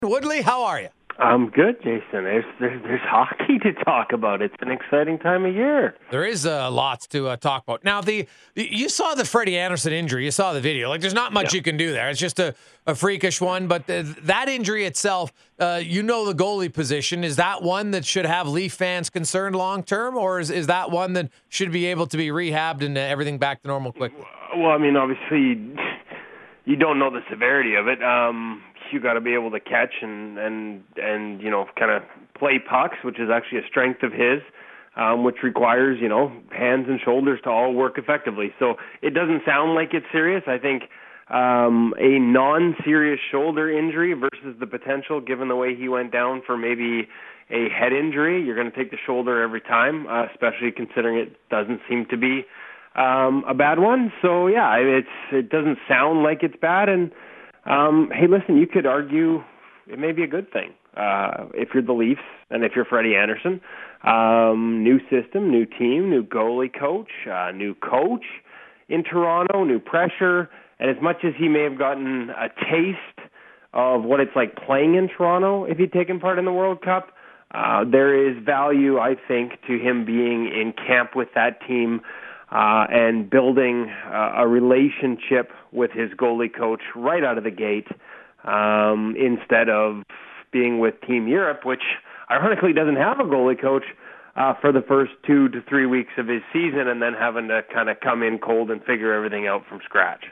Woodley, how are you? I'm good, Jason. There's hockey to talk about. It's an exciting time of year. There is lots to talk about. Now, you saw the Freddie Anderson injury. You saw the video. Like, there's not much you can do there. It's just a freakish one. But that injury itself, the goalie position, is that one that should have Leaf fans concerned long term, or is that one that should be able to be rehabbed and everything back to normal quickly? Well, I mean, obviously, you don't know the severity of it. You got to be able to catch and kind of play pucks, which is actually a strength of his, which requires hands and shoulders to all work effectively. So it doesn't sound like it's serious. I think a non-serious shoulder injury versus the potential, given the way he went down, for maybe a head injury. You're going to take the shoulder every time, especially considering it doesn't seem to be a bad one. So yeah, it doesn't sound like it's bad. And hey, listen, you could argue it may be a good thing if you're the Leafs and if you're Freddie Anderson. New system, new team, new goalie coach, new coach in Toronto, new pressure. And as much as he may have gotten a taste of what it's like playing in Toronto if he'd taken part in the World Cup, there is value, I think, to him being in camp with that team and building a relationship with his goalie coach right out of the gate instead of being with Team Europe, which ironically doesn't have a goalie coach for the first 2 to 3 weeks of his season and then having to kind of come in cold and figure everything out from scratch.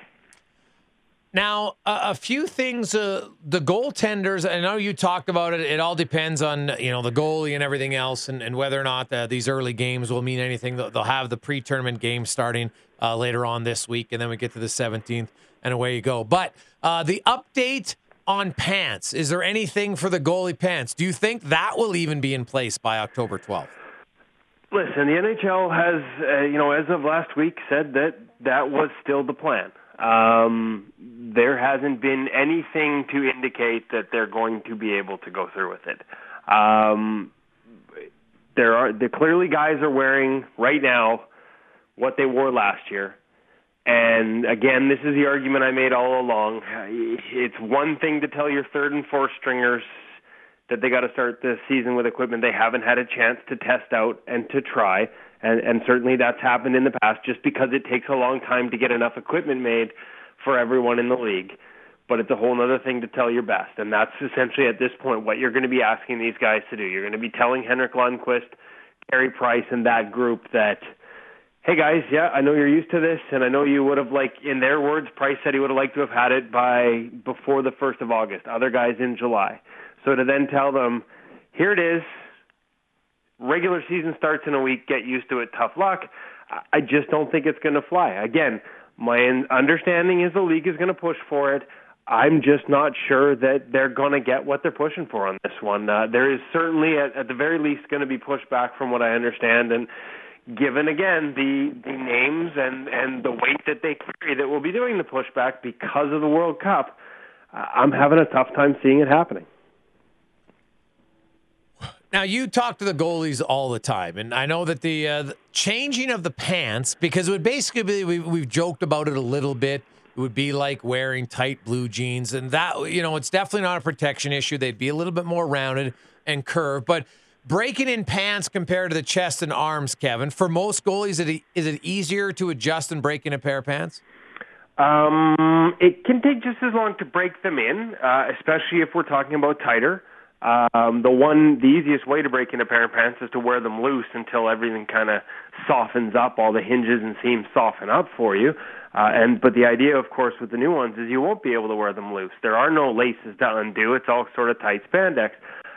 Now, a few things, the goaltenders, I know you talked about it. It all depends on, the goalie and everything else and whether or not these early games will mean anything. They'll have the pre-tournament games starting later on this week, and then we get to the 17th, and away you go. But the update on pants, is there anything for the goalie pants? Do you think that will even be in place by October 12th? Listen, the NHL has, as of last week, said that was still the plan. There hasn't been anything to indicate that they're going to be able to go through with it. Clearly guys are wearing right now what they wore last year. And again, this is the argument I made all along. It's one thing to tell your third and fourth stringers that they got to start the season with equipment they haven't had a chance to test out and to try. And certainly that's happened in the past just because it takes a long time to get enough equipment made for everyone in the league. But it's a whole other thing to tell your best. And that's essentially at this point what you're going to be asking these guys to do. You're going to be telling Henrik Lundqvist, Carey Price, and that group that, hey guys, yeah, I know you're used to this, and I know you would have in their words, Price said he would have liked to have had it before the 1st of August, other guys in July. So to then tell them, here it is, regular season starts in a week, get used to it, tough luck, I just don't think it's going to fly. Again, my understanding is the league is going to push for it. I'm just not sure that they're going to get what they're pushing for on this one. There is certainly, at the very least, going to be pushback from what I understand, and given, again, the names and the weight that they carry that will be doing the pushback because of the World Cup, I'm having a tough time seeing it happening. Now, you talk to the goalies all the time, and I know that the changing of the pants, because it would basically be, we've joked about it a little bit, it would be like wearing tight blue jeans, and that, it's definitely not a protection issue. They'd be a little bit more rounded and curved, but breaking in pants compared to the chest and arms, Kevin, for most goalies, is it easier to adjust than break in a pair of pants? It can take just as long to break them in, especially if we're talking about tighter. The easiest way to break in a pair of pants is to wear them loose until everything kind of softens up, all the hinges and seams soften up for you. But the idea, of course, with the new ones is you won't be able to wear them loose. There are no laces to undo. It's all sort of tight spandex.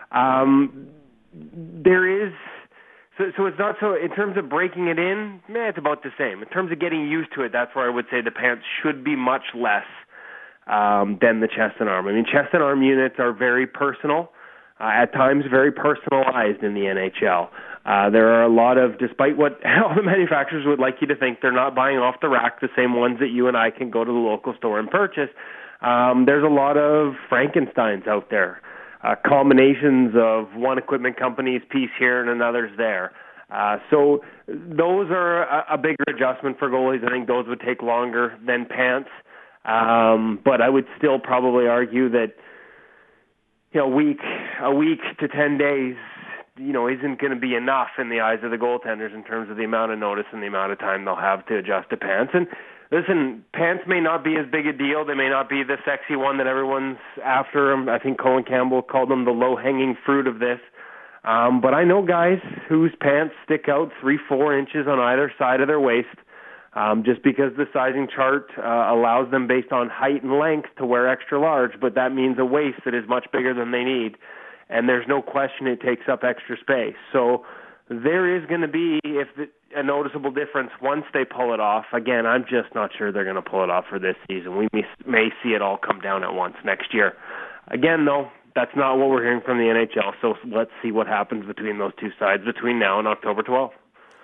There is, so it's not so, in terms of breaking it in, it's about the same. In terms of getting used to it, that's where I would say the pants should be much less than the chest and arm. I mean, chest and arm units are very personal, at times very personalized in the NHL. There are a lot of, despite what all the manufacturers would like you to think, they're not buying off the rack the same ones that you and I can go to the local store and purchase. There's a lot of Frankensteins out there. Combinations of one equipment company's piece here and another's there. So those are a bigger adjustment for goalies. I think those would take longer than pants. But I would still probably argue that a week to 10 days, isn't going to be enough in the eyes of the goaltenders in terms of the amount of notice and the amount of time they'll have to adjust to pants. And listen, pants may not be as big a deal. They may not be the sexy one that everyone's after. I think Colin Campbell called them the low-hanging fruit of this. But I know guys whose pants stick out 3-4 inches on either side of their waist, just because the sizing chart allows them based on height and length to wear extra large, but that means a waist that is much bigger than they need. And there's no question it takes up extra space. So there is going to be a noticeable difference once they pull it off. Again, I'm just not sure they're going to pull it off for this season. We may see it all come down at once next year. Again, though, that's not what we're hearing from the NHL, so let's see what happens between those two sides between now and October 12th.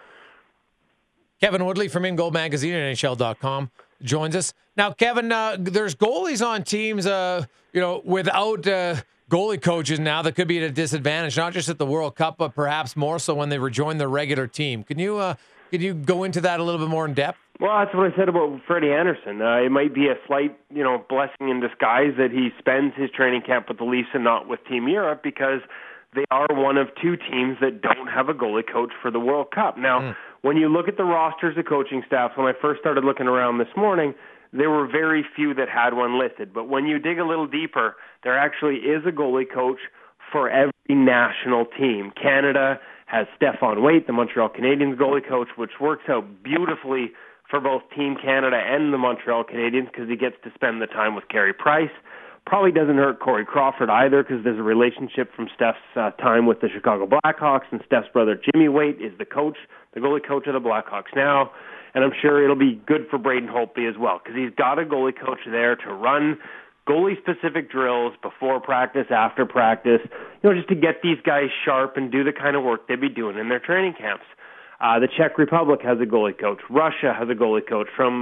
Kevin Woodley from In Goal Magazine at NHL.com joins us. Now, Kevin, there's goalies on teams, without goalie coaches now that could be at a disadvantage, not just at the World Cup, but perhaps more so when they rejoin their regular team. Can you go into that a little bit more in depth? Well, that's what I said about Freddie Anderson. It might be a slight, blessing in disguise that he spends his training camp with the Leafs and not with Team Europe, because they are one of two teams that don't have a goalie coach for the World Cup. Now, when you look at the rosters of coaching staffs, when I first started looking around this morning, there were very few that had one listed. But when you dig a little deeper, there actually is a goalie coach for every national team. Canada has Stefan Waite, the Montreal Canadiens goalie coach, which works out beautifully for both Team Canada and the Montreal Canadiens because he gets to spend the time with Carey Price. Probably doesn't hurt Corey Crawford either because there's a relationship from Steph's time with the Chicago Blackhawks, and Steph's brother Jimmy Waite is the goalie coach of the Blackhawks now. And I'm sure it'll be good for Braden Holtby as well because he's got a goalie coach there to run goalie-specific drills before practice, after practice, just to get these guys sharp and do the kind of work they'd be doing in their training camps. The Czech Republic has a goalie coach. Russia has a goalie coach from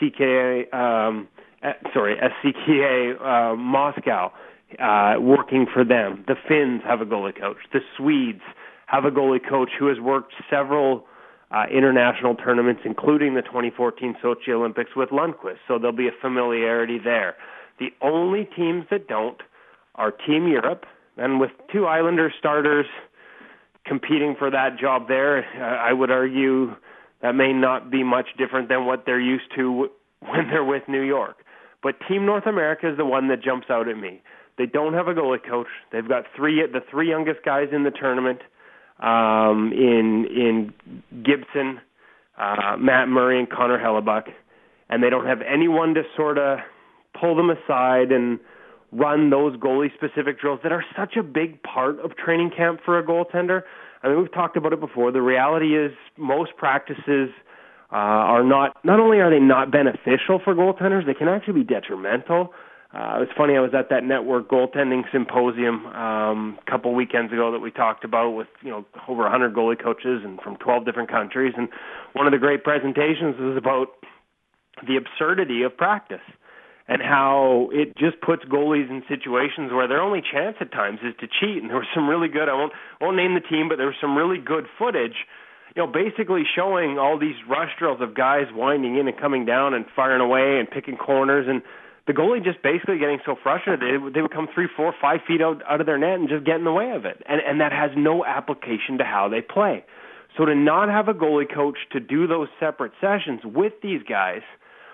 SCKA Moscow working for them. The Finns have a goalie coach. The Swedes have a goalie coach who has worked several international tournaments, including the 2014 Sochi Olympics with Lundqvist. So there'll be a familiarity there. The only teams that don't are Team Europe, and with two Islanders starters competing for that job there, I would argue that may not be much different than what they're used to when they're with New York. But Team North America is the one that jumps out at me. They don't have a goalie coach. They've got the three youngest guys in the tournament, in Gibson, Matt Murray, and Connor Hellebuck, and they don't have anyone to sort of pull them aside and run those goalie-specific drills that are such a big part of training camp for a goaltender. I mean, we've talked about it before. The reality is most practices are not only are they not beneficial for goaltenders, they can actually be detrimental. It's funny, I was at that network goaltending symposium a couple weekends ago that we talked about with over 100 goalie coaches and from 12 different countries, and one of the great presentations was about the absurdity of practice and how it just puts goalies in situations where their only chance at times is to cheat. And there was some really good, I won't name the team, but there was some really good footage, basically showing all these rush drills of guys winding in and coming down and firing away and picking corners, and the goalie just basically getting so frustrated they would come 3, 4, 5 feet out of their net and just get in the way of it. And that has no application to how they play. So to not have a goalie coach to do those separate sessions with these guys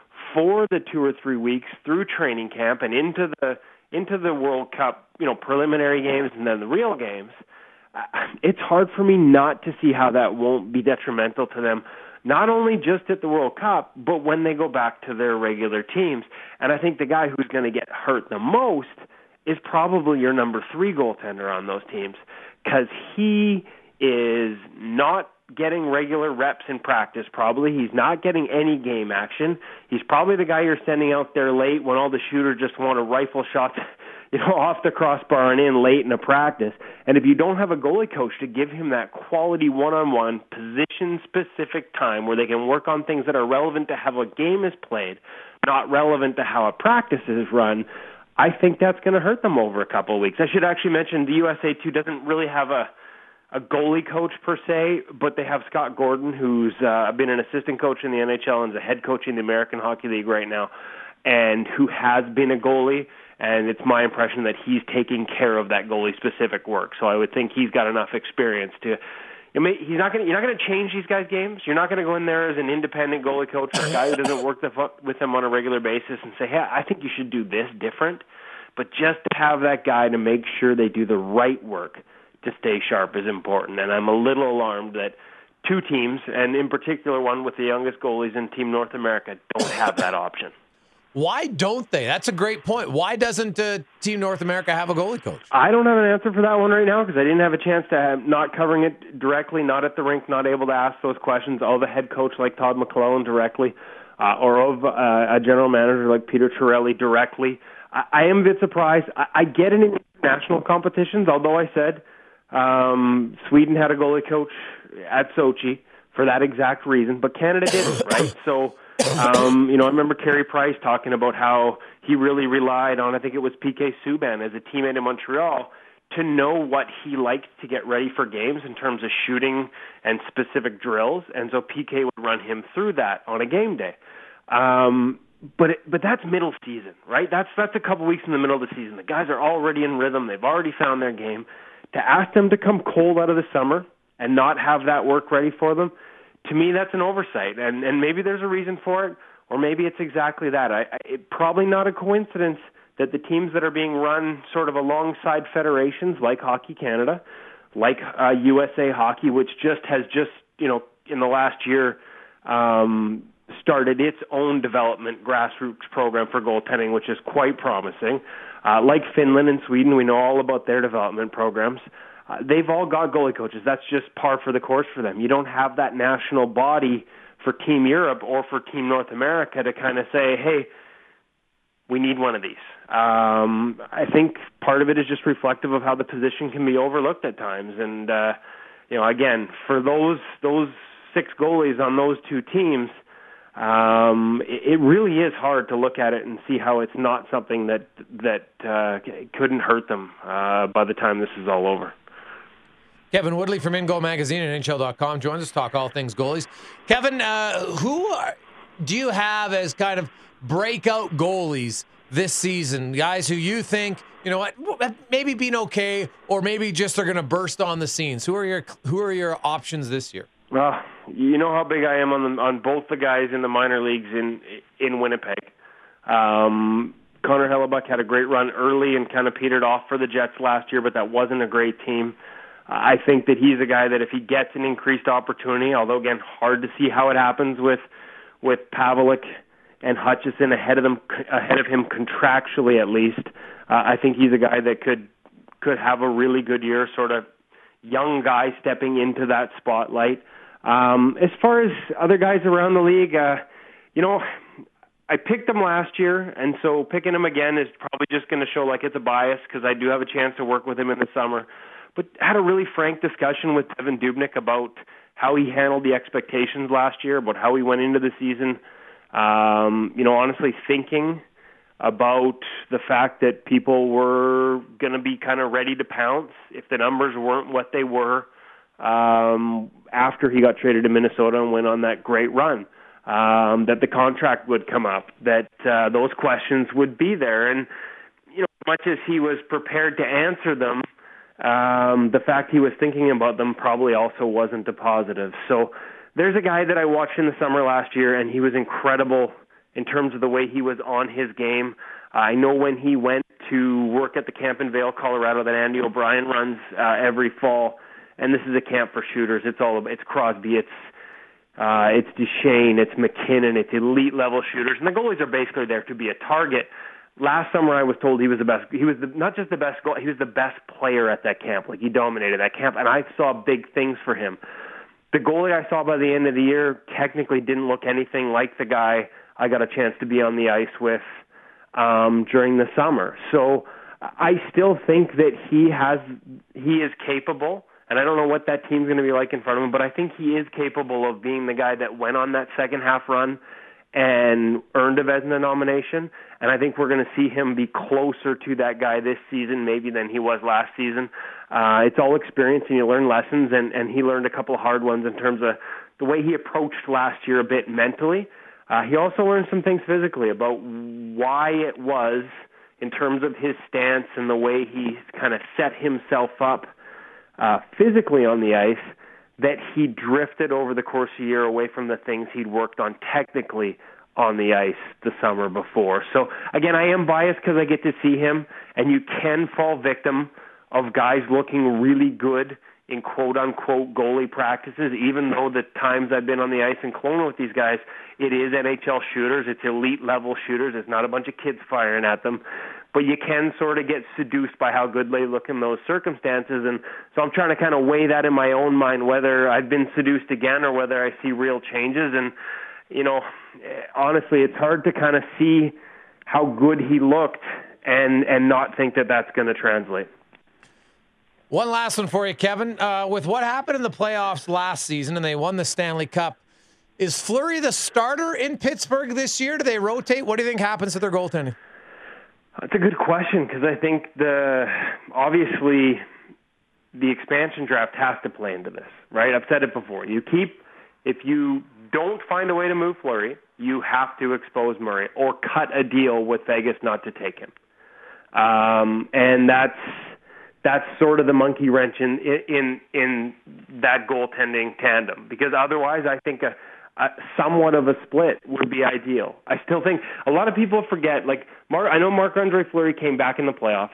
for the 2 or 3 weeks through training camp and into the World Cup, preliminary games and then the real games, it's hard for me not to see how that won't be detrimental to them, not only just at the World Cup, but when they go back to their regular teams. And I think the guy who's going to get hurt the most is probably your number 3 goaltender on those teams, because he is not getting regular reps in practice probably. He's not getting any game action. He's probably the guy you're sending out there late when all the shooters just want to rifle shots off the crossbar and in late in a practice. And if you don't have a goalie coach to give him that quality one-on-one, position-specific time where they can work on things that are relevant to how a game is played, not relevant to how a practice is run, I think that's going to hurt them over a couple of weeks. I should actually mention the USA, too, doesn't really have a goalie coach per se, but they have Scott Gordon, who's been an assistant coach in the NHL and is a head coach in the American Hockey League right now, and who has been a goalie. And it's my impression that he's taking care of that goalie-specific work. So I would think he's got enough experience to. You're not going to change these guys' games. You're not going to go in there as an independent goalie coach, a guy who doesn't work with them on a regular basis, and say, "Hey, I think you should do this different." But just to have that guy to make sure they do the right work to stay sharp is important. And I'm a little alarmed that two teams, and in particular one with the youngest goalies in Team North America, don't have that option. Why don't they? That's a great point. Why doesn't Team North America have a goalie coach? I don't have an answer for that one right now because I didn't have a chance to not covering it directly, not at the rink, not able to ask those questions of a head coach like Todd McClellan directly or of a general manager like Peter Chiarelli directly. I am a bit surprised. I get it in international competitions, although I said Sweden had a goalie coach at Sochi for that exact reason, but Canada didn't, right? So, I remember Carey Price talking about how he really relied on, I think it was PK Subban as a teammate in Montreal, to know what he liked to get ready for games in terms of shooting and specific drills, and so PK would run him through that on a game day. But that's middle season, right? That's a couple weeks in the middle of the season. The guys are already in rhythm. They've already found their game. To ask them to come cold out of the summer and not have that work ready for them, to me, that's an oversight. And maybe there's a reason for it, or maybe it's exactly that. It probably not a coincidence that the teams that are being run sort of alongside federations like Hockey Canada, like USA Hockey, which has in the last year, started its own development grassroots program for goaltending, which is quite promising. Like Finland and Sweden, we know all about their development programs. They've all got goalie coaches. That's just par for the course for them. You don't have that national body for Team Europe or for Team North America to kind of say, hey, we need one of these. I think part of it is just reflective of how the position can be overlooked at times. And, again, for those 6 goalies on those 2 teams, it really is hard to look at it and see how it's not something that couldn't hurt them by the time this is all over. Kevin Woodley from InGoal Magazine and NHL.com joins us to talk all things goalies. Kevin, do you have as kind of breakout goalies this season? Guys who you think, maybe been okay, or maybe just are going to burst on the scenes. Who are your options this year? Well, you know how big I am on both the guys in the minor leagues in Winnipeg. Connor Hellebuyck had a great run early and kind of petered off for the Jets last year, but that wasn't a great team. I think that he's a guy that if he gets an increased opportunity, although again hard to see how it happens with Pavelec and Hutchison ahead of him contractually at least, I think he's a guy that could have a really good year, sort of young guy stepping into that spotlight. As far as other guys around the league, I picked him last year, and so picking him again is probably just going to show like it's a bias because I do have a chance to work with him in the summer. But had a really frank discussion with Devan Dubnyk about how he handled the expectations last year, about how he went into the season. Honestly thinking about the fact that people were going to be kind of ready to pounce if the numbers weren't what they were after he got traded to Minnesota and went on that great run, that the contract would come up, that those questions would be there. And, as much as he was prepared to answer them, the fact he was thinking about them probably also wasn't a positive. So there's a guy that I watched in the summer last year, and he was incredible in terms of the way he was on his game. I know when he went to work at the camp in Vail, Colorado, that Andy O'Brien runs every fall, and this is a camp for shooters. It's Crosby, it's Duchesne, it's McKinnon, it's elite level shooters, and the goalies are basically there to be a target. Last summer, I was told he was the best. He was not just the best goal; he was the best player at that camp. Like he dominated that camp, and I saw big things for him. The goalie I saw by the end of the year technically didn't look anything like the guy I got a chance to be on the ice with during the summer. So I still think that he is capable, and I don't know what that team's going to be like in front of him, but I think he is capable of being the guy that went on that second half run and earned a Vezina nomination. And I think we're going to see him be closer to that guy this season maybe than he was last season. It's all experience, and you learn lessons, and he learned a couple of hard ones in terms of the way he approached last year a bit mentally. He also learned some things physically about why it was in terms of his stance and the way he kind of set himself up physically on the ice, that he drifted over the course of the year away from the things he'd worked on technically on the ice the summer before. So, again, I am biased because I get to see him, and you can fall victim of guys looking really good in quote-unquote goalie practices, even though the times I've been on the ice in Kelowna with these guys, it is NHL shooters, it's elite-level shooters, it's not a bunch of kids firing at them. But you can sort of get seduced by how good they look in those circumstances. And so I'm trying to kind of weigh that in my own mind, whether I've been seduced again or whether I see real changes. And, you know, honestly, it's hard to kind of see how good he looked and not think that that's going to translate. One last one for you, Kevin. With what happened in the playoffs last season and they won the Stanley Cup, is Fleury the starter in Pittsburgh this year? Do they rotate? What do you think happens to their goaltending? That's a good question because I think obviously the expansion draft has to play into this, right? I've said it before. If you don't find a way to move Fleury, you have to expose Murray or cut a deal with Vegas not to take him. And that's sort of the monkey wrench in that goaltending tandem, because otherwise I think somewhat of a split would be ideal. I still think a lot of people forget, like I know Marc-Andre Fleury came back in the playoffs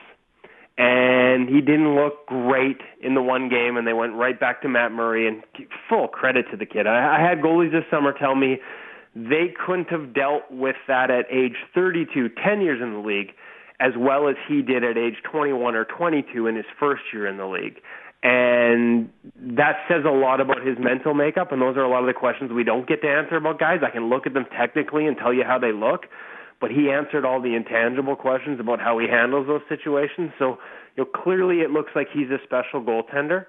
and he didn't look great in the one game and they went right back to Matt Murray, and full credit to the kid. I had goalies this summer tell me they couldn't have dealt with that at age 32, 10 years in the league, as well as he did at age 21 or 22 in his first year in the league. And that says a lot about his mental makeup, and those are a lot of the questions we don't get to answer about guys. I can look at them technically and tell you how they look, but he answered all the intangible questions about how he handles those situations. So, clearly it looks like he's a special goaltender,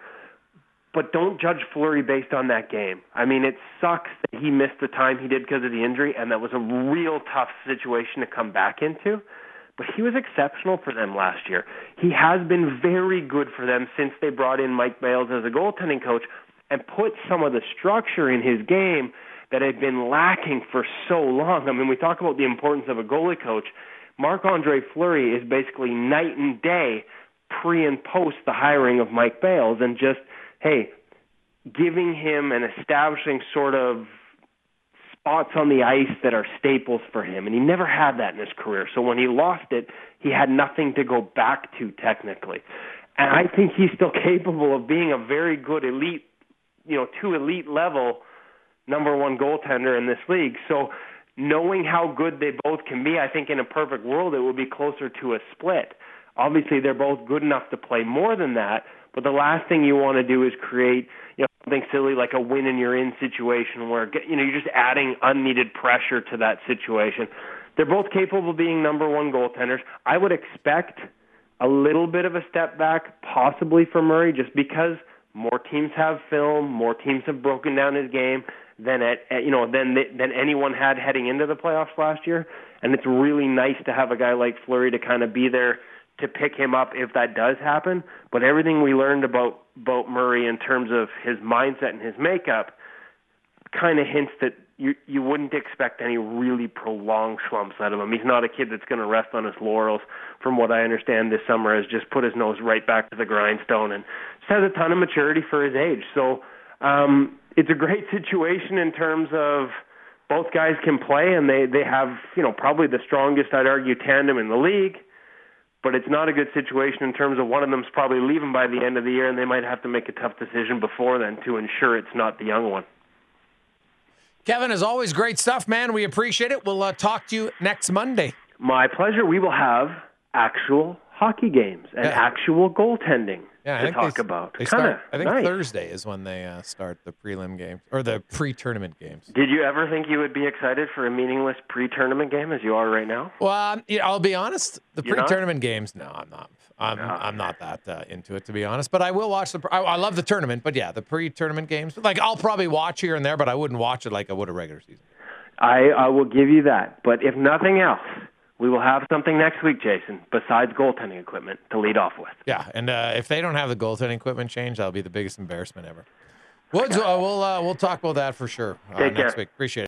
but don't judge Fleury based on that game. I mean, it sucks that he missed the time he did because of the injury, and that was a real tough situation to come back into. But he was exceptional for them last year. He has been very good for them since they brought in Mike Bales as a goaltending coach and put some of the structure in his game that had been lacking for so long. I mean, we talk about the importance of a goalie coach. Marc-Andre Fleury is basically night and day pre and post the hiring of Mike Bales, and just, hey, giving him and establishing sort of spots on the ice that are staples for him, and he never had that in his career. So when he lost it, he had nothing to go back to technically. And I think he's still capable of being a very good elite, to elite level number one goaltender in this league. So knowing how good they both can be, I think in a perfect world it would be closer to a split. Obviously, they're both good enough to play more than that, but the last thing you want to do is create something silly like a win and you're in situation where you're just adding unneeded pressure to that situation. They're both capable of being number one goaltenders. I would expect a little bit of a step back, possibly for Murray, just because more teams have film, more teams have broken down his game than than anyone had heading into the playoffs last year. And it's really nice to have a guy like Fleury to kind of be there to pick him up if that does happen. But everything we learned about Murray in terms of his mindset and his makeup kind of hints that you wouldn't expect any really prolonged slumps out of him. He's not a kid that's going to rest on his laurels. From what I understand, this summer has just put his nose right back to the grindstone and just has a ton of maturity for his age. So it's a great situation in terms of both guys can play, and they have probably the strongest, I'd argue, tandem in the league. But it's not a good situation in terms of one of them's probably leaving by the end of the year, and they might have to make a tough decision before then to ensure it's not the young one. Kevin, as always, great stuff, man. We appreciate it. We'll talk to you next Monday. My pleasure. We will have actual hockey games and actual goaltending to talk about. I think nice. Thursday is when they start the prelim games or the pre-tournament games. Did you ever think you would be excited for a meaningless pre-tournament game as you are right now? Well, I'll be honest. The pre-tournament games, no, I'm not. I'm not that into it, to be honest. But I will watch I love the tournament, but yeah, the pre-tournament games. Like I'll probably watch here and there, but I wouldn't watch it like I would a regular season. I will give you that. But if nothing else, we will have something next week, Jason, besides goaltending equipment to lead off with. Yeah, and if they don't have the goaltending equipment change, that'll be the biggest embarrassment ever. We'll talk about that for sure Take next care. week. Appreciate it.